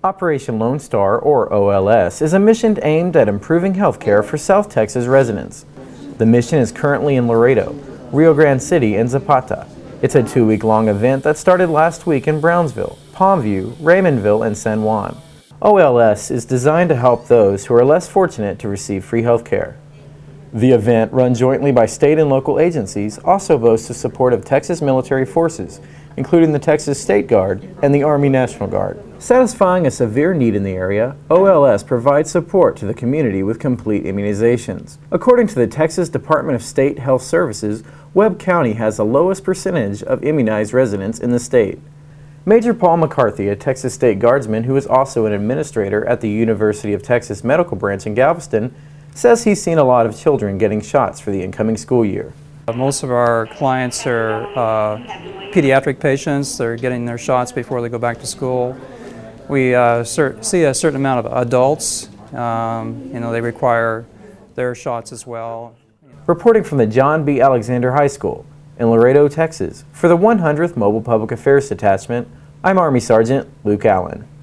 Operation Lone Star, or OLS, is a mission aimed at improving healthcare for South Texas residents. The mission is currently in Laredo, Rio Grande City, and Zapata. It's a 2-week-long event that started last week in Brownsville, Palmview, Raymondville, and San Juan. OLS is designed to help those who are less fortunate to receive free healthcare. The event, run jointly by state and local agencies, also boasts the support of Texas military forces, including the Texas State Guard and the Army National Guard. Satisfying a severe need in the area, OLS provides support to the community with complete immunizations. According to the Texas Department of State Health Services, Webb County has the lowest percentage of immunized residents in the state. Major Paul McCarthy, a Texas State Guardsman who is also an administrator at the University of Texas Medical Branch in Galveston, says he's seen a lot of children getting shots for the incoming school year. Most of our clients are pediatric patients. They're getting their shots before they go back to school. We see a certain amount of adults. They require their shots as well. Reporting from the John B. Alexander High School in Laredo, Texas, for the 100th Mobile Public Affairs Detachment, I'm Army Sergeant Luke Allen.